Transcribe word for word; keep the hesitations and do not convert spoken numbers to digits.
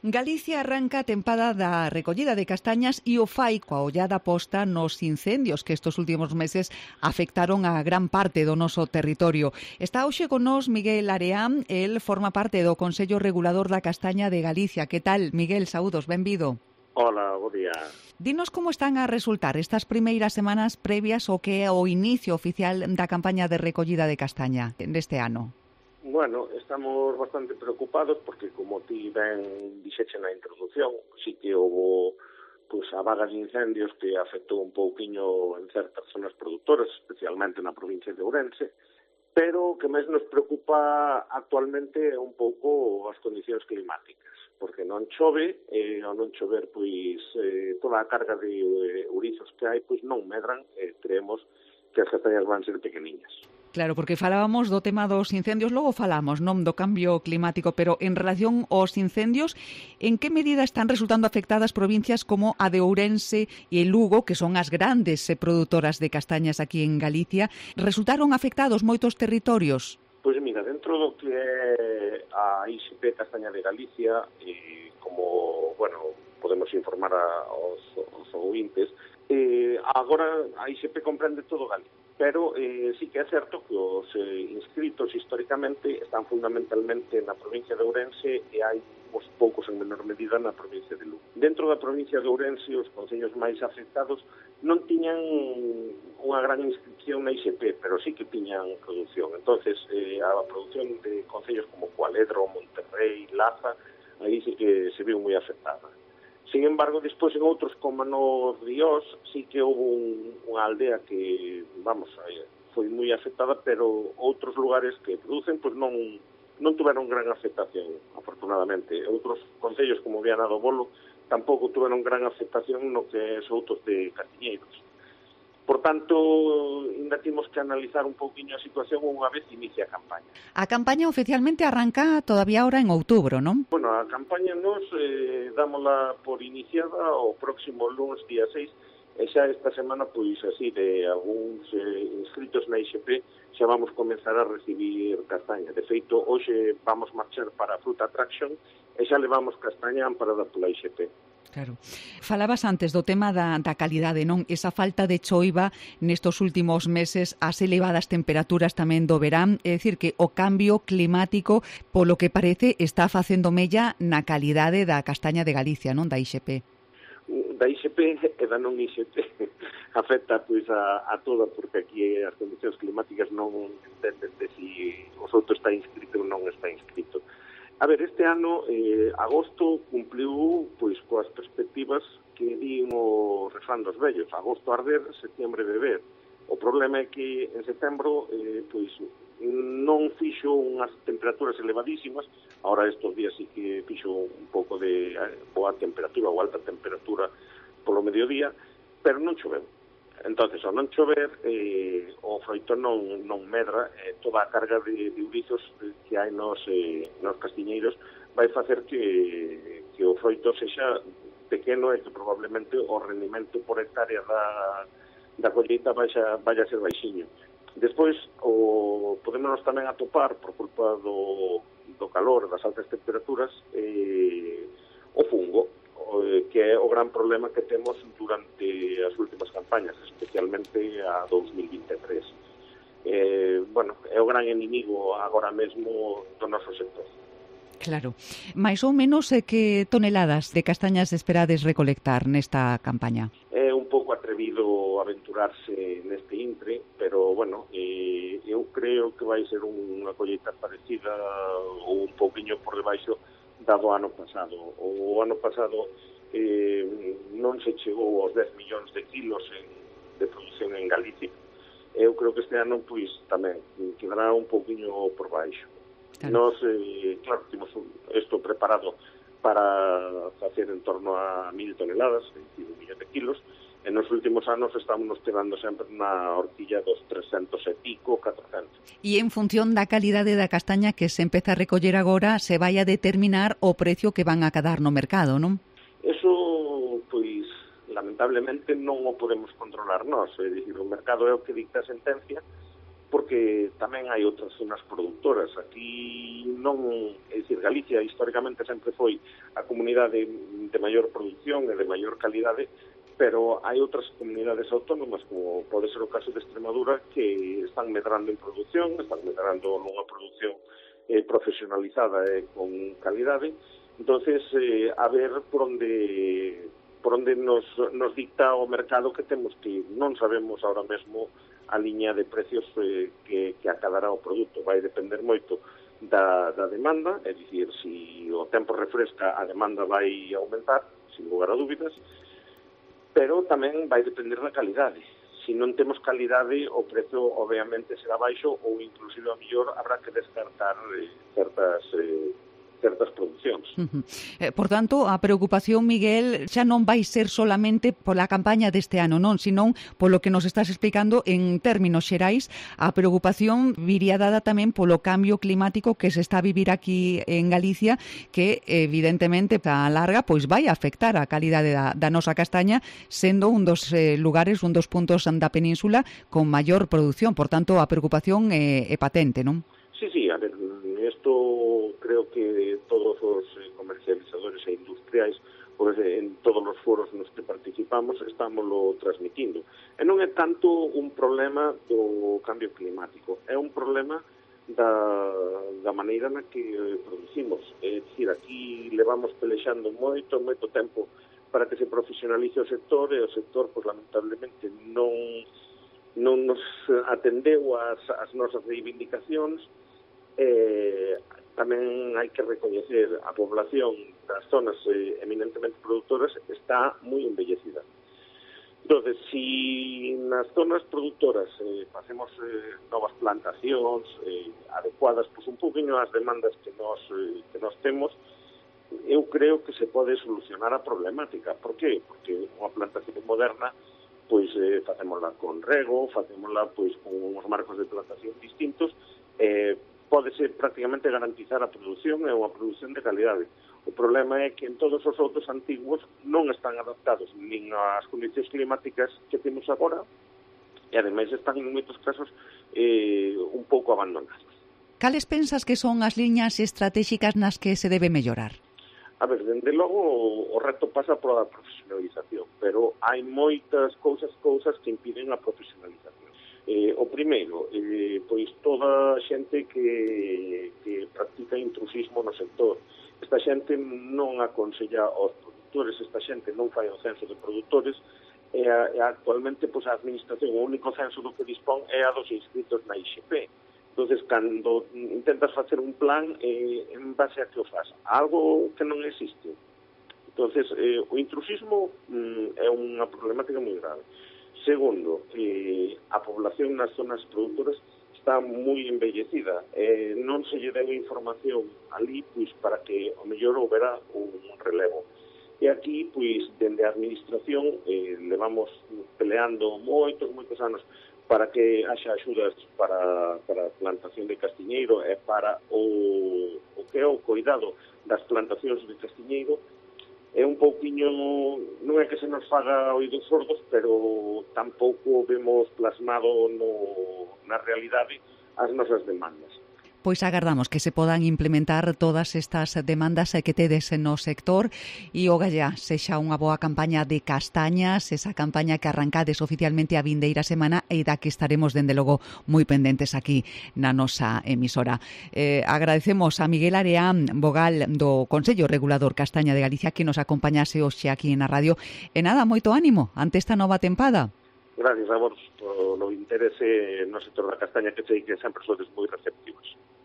Galicia arranca a tempada da recollida de castañas e o fai coa ollada posta nos incendios que estes últimos meses afectaron a gran parte do noso territorio. Está hoxe con nós Miguel Areán, el forma parte do Consello Regulador da Castaña de Galicia. Que tal, Miguel? Saúdos, benvido. Hola, bo día. Dinos como están a resultar estas primeiras semanas previas ao que é o inicio oficial da campaña de recollida de castaña deste ano. Bueno, estamos bastante preocupados porque, como ti ben dixeche na introducción, sí que houve pues, a vaga de incendios que afectou un pouquiño en certas zonas productoras, especialmente na provincia de Ourense, pero o que máis nos preocupa actualmente é un pouco as condicións climáticas, porque non chove, e ao non chover, pois, eh, toda a carga de eh, ourizos que hai, pois non medran, e eh, creemos que as castañas van ser pequeniñas. Claro, porque falábamos do tema dos incendios, logo falamos, non, do cambio climático, pero en relación aos incendios, en que medida están resultando afectadas provincias como a de Ourense e Lugo, que son as grandes produtoras de castañas aquí en Galicia? Resultaron afectados moitos territorios? Pois mira, dentro do que é a I X P Castaña de Galicia, e como, bueno, podemos informar aos, aos ouvintes, eh, agora a I X P comprende todo Galicia. Pero eh, sí que é certo que os eh, inscritos históricamente están fundamentalmente na provincia de Ourense e hai uns poucos en menor medida na provincia de Lugo. Dentro da provincia de Ourense, os concellos máis afectados non tiñan unha gran inscripción na I X P, pero sí que tiñan produción. Entonces, eh, a produción de concellos como Cualedro, Monterrey, Laza, aí sí que se viu moi afectada. Sin embargo, despois en outros como no Ríos, sí que houve un, unha aldea que, vamos, foi moi afectada, pero outros lugares que producen, pois non, non tuveron gran afectación, afortunadamente. Outros concellos como Viana do Bolo tampouco tuveron gran afectación no que son outros de Castiñeiros. Por tanto, ainda temos que analizar un pouquiño a situación unha vez inicia a campaña. A campaña oficialmente arranca todavía ahora en outubro, non? Bueno, a campaña nos eh, dámola por iniciada o próximo lunes día seis, e xa esta semana, pois así, de algúns eh, inscritos na I X P, xa vamos comenzar a recibir castaña. De feito, hoxe vamos marchar para a Fruit Attraction e xa levamos castaña amparada pola I X P. Claro. Falabas antes do tema da, da calidade, non? Esa falta de choiva nestos últimos meses, as elevadas temperaturas tamén do verán, é dicir que o cambio climático, polo que parece, está facendo mella na calidade da castaña de Galicia, non? Da I X P. Da I X P e da non I X P afecta pois a, a toda, porque aquí as condicións climáticas non entenden de si o souto está inscrito ou non está inscrito. A ver, este ano, eh, agosto, cumpliu pois coas perspectivas que din o refrán dos vellos. Agosto arder, setembro beber. O problema é que en setembro eh, pois non fixo unhas temperaturas elevadísimas. Ahora estes días sí que fixo un pouco de boa temperatura ou alta temperatura polo mediodía, pero non choveu. Entonces, ao non chover, eh, o froito non, non medra, eh, toda a carga de, de ourizos que hai nos, eh, nos castiñeiros vai facer que, que o froito sexa pequeno e que probablemente o rendimento por hectárea da, da colleita vaya, vaya a ser baixiño. Despois, o, podemos tamén atopar, por culpa do, do calor, das altas temperaturas, eh, o fungo, que é o gran problema que temos durante as últimas campañas, especialmente a dos mil vinte e tres. Eh, bueno, é o gran inimigo agora mesmo do noso sector. Claro. Mais ou menos eh, que toneladas de castañas esperades recolectar nesta campaña? É un pouco atrevido aventurarse neste intre, pero, bueno, eh, eu creo que vai ser unha colleita parecida ou un pouquiño por debaixo dado ano pasado. O ano pasado eh, non se chegou aos dez millóns de kilos en, de produción en Galicia. Eu creo que este ano, pois, tamén quedará un pouquiño por baixo. Claro. Nos, eh, claro, temos isto preparado para facer en torno a mil toneladas, un millón de kilos, e nos últimos anos estamos quedando sempre na horquilla dos trescentos e pico, catrocentos. E en función da calidade da castaña que se empeza a recoller agora, se vai a determinar o precio que van a cadar no mercado, non? Eso, pois, lamentablemente non o podemos controlar nós, é dicir, o mercado é o que dicta a sentencia, porque tamén hai outras zonas productoras. Aquí non, é dicir, Galicia históricamente sempre foi a comunidade de maior produción e de maior calidade, pero hai outras comunidades autónomas, como pode ser o caso de Extremadura, que están medrando en produción, están medrando nunha produción eh, profesionalizada e eh, con calidade. Entonces, eh, a ver por onde por onde nos, nos dicta o mercado que temos que ir. Non sabemos ahora mesmo a liña de precios eh, que, que acadará o produto. Vai depender moito da, da demanda, é dicir, se o tempo refresca, a demanda vai aumentar, sin lugar a dúbidas, pero tamén vai depender da calidade. Se non temos calidade, o prezo obviamente será baixo ou inclusive a mellor habrá que descartar eh, certas eh, certas producións. Uh-huh. Eh, por tanto, a preocupación, Miguel, xa non vai ser solamente pola campaña deste ano, non, senón polo que nos estás explicando en términos xerais, a preocupación viría dada tamén polo cambio climático que se está a vivir aquí en Galicia, que evidentemente a larga pois vai a afectar a calidade da, da nosa castaña, sendo un dos eh, lugares, un dos puntos da península con maior produción. Por tanto, a preocupación é, é patente, non? Sí, sí, a ver, esto creo que todos os comercializadores e industriais, pues, en todos os foros nos que participamos, estámoslo transmitindo. E non é tanto un problema do cambio climático, é un problema da, da maneira na que producimos. É dicir, aquí levamos pelexando moito, moito tempo para que se profesionalice o sector, e o sector, pues, lamentablemente, non, non nos atendeu as, as nosas reivindicacións. Eh, tamén hai que recoñecer a población das zonas eh, eminentemente produtoras está moi envellecida. Entonces, si nas zonas produtoras eh, facemos eh, novas plantacións eh, adecuadas, pues, un poquinho ás demandas que nos, eh, que nos temos, eu creo que se pode solucionar a problemática. Por qué? Porque unha plantación moderna, pois eh, facémola con rego, facémola pois con uns marcos de plantación distintos, eh, pódese prácticamente garantizar a produción e unha produción de calidade. O problema é que en todos os outros antiguos non están adaptados nin ás condicións climáticas que temos agora e ademais están en moitos casos eh, un pouco abandonados. Cales pensas que son as liñas estratégicas nas que se debe mellorar? A ver, dende logo o reto pasa por a profesionalización, pero hai moitas cousas cousas que impiden a profesionalización. Eh, o primeiro, eh, pois toda a xente que, que practica intrusismo no sector. Esta xente non aconsella aos produtores, esta xente non fai o censo de produtores, e, a, e actualmente pois, a administración, o único censo do que dispón é a dos inscritos na I X P. Entonces, cando intentas facer un plan, eh, en base a que o faz? Algo que non existe. Entonces, eh, o intrusismo mm, é unha problemática moi grave. Segundo, eh, a población nas zonas produtoras está moi envellecida. Eh, non se lle deu información ali pois, para que ao mellor houbera un relevo. E aquí, pois, dende a administración, eh, levamos peleando moitos, moitos anos para que haxa axudas para, para a plantación de castiñeiro e para o, o que é o cuidado das plantacións de castiñeiro. É un pouquiño, non é que se nos faga oídos sordos, pero tampouco vemos plasmado no, na realidade as nosas demandas. Pois agardamos que se podan implementar todas estas demandas que tedes no sector e o gallá sexa unha boa campaña de castañas, esa campaña que arrancades oficialmente a vindeira semana e da que estaremos dende logo moi pendentes aquí na nosa emisora. Eh, agradecemos a Miguel Areán, vogal do Consello Regulador Castaña de Galicia, que nos acompañase hoxe aquí na radio. E nada, moito ánimo ante esta nova tempada. Gracias a vos polo interese no sector da castaña, que sei que sempre sodes moi receptivos.